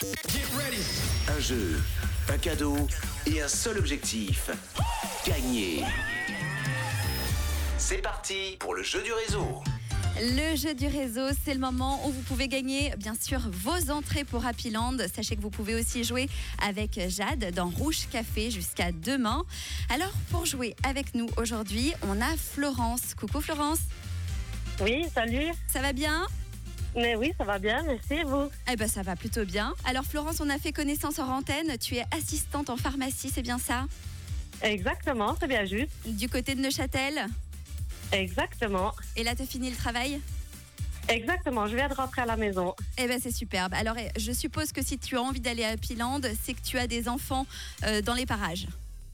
Un jeu, un cadeau et un seul objectif. Gagner. C'est parti pour le jeu du réseau. Le jeu du réseau, c'est le moment où vous pouvez gagner, bien sûr, vos entrées pour Happyland. Sachez que vous pouvez aussi jouer avec Jade dans Rouge Café jusqu'à demain. Alors, pour jouer avec nous aujourd'hui, on a Florence. Coucou Florence. Oui, salut. Ça va bien ? Mais oui, ça va bien, merci, et vous? Eh ben, ça va plutôt bien. Alors Florence, on a fait connaissance hors antenne. Tu es assistante en pharmacie, c'est bien ça ? Exactement, c'est bien juste. Du côté de Neuchâtel ? Exactement. Et là, tu as fini le travail ? Exactement, je viens de rentrer à la maison. Eh ben, c'est superbe. Alors, je suppose que si tu as envie d'aller à Happyland, c'est que tu as des enfants dans les parages.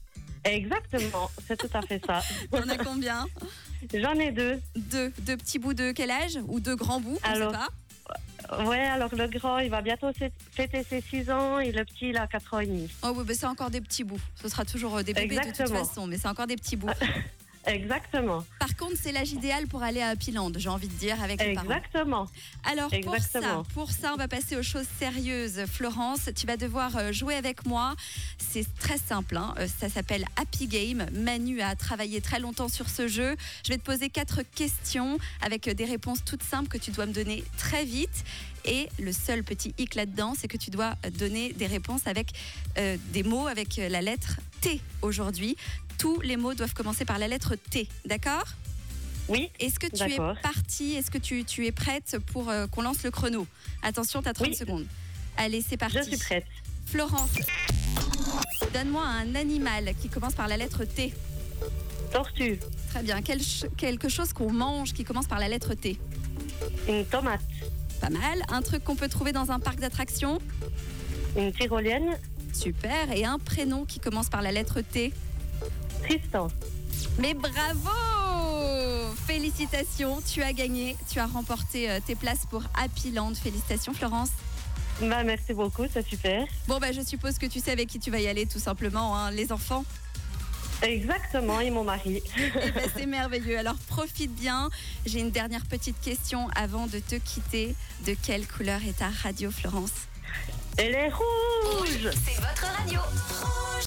Exactement, c'est tout à fait ça. On a combien ? J'en ai deux. Deux petits bouts de quel âge ? Ou deux grands bouts, on ne sait pas. Ouais, alors le grand, il va bientôt fêter ses 6 ans et le petit, il a 4 ans et demi. Oh oui, c'est encore des petits bouts. Ce sera toujours des bébés de toute façon, mais c'est encore des petits bouts. Exactement. Par contre, c'est l'âge idéal pour aller à Happyland, j'ai envie de dire, avec les parents. Exactement. Alors, Exactement. pour ça, on va passer aux choses sérieuses. Florence, tu vas devoir jouer avec moi. C'est très simple, hein. Ça s'appelle Happy Game. Manu a travaillé très longtemps sur ce jeu. Je vais te poser 4 questions avec des réponses toutes simples que tu dois me donner très vite. Et le seul petit hic là-dedans, c'est que tu dois donner des réponses avec des mots avec la lettre T aujourd'hui. Tous les mots doivent commencer par la lettre T, d'accord ? Oui. Est-ce que tu es partie ? Est-ce que tu es prête pour qu'on lance le chrono ? Attention, tu as 30 secondes. Allez, c'est parti. Je suis prête. Florence, donne-moi un animal qui commence par la lettre T. Tortue. Très bien. Quelque chose qu'on mange qui commence par la lettre T. Une tomate. Pas mal. Un truc qu'on peut trouver dans un parc d'attractions. Une tyrolienne. Super. Et un prénom qui commence par la lettre T. Tristan. Mais bravo! Félicitations, tu as gagné. Tu as remporté tes places pour Happyland. Félicitations Florence. Bah, merci beaucoup, c'est super. Bon, je suppose que tu sais avec qui tu vas y aller tout simplement, hein, les enfants. Exactement, et mon mari. C'est merveilleux. Alors profite bien. J'ai une dernière petite question avant de te quitter. De quelle couleur est ta radio, Florence ? Elle est rouge. C'est votre radio. Rouge.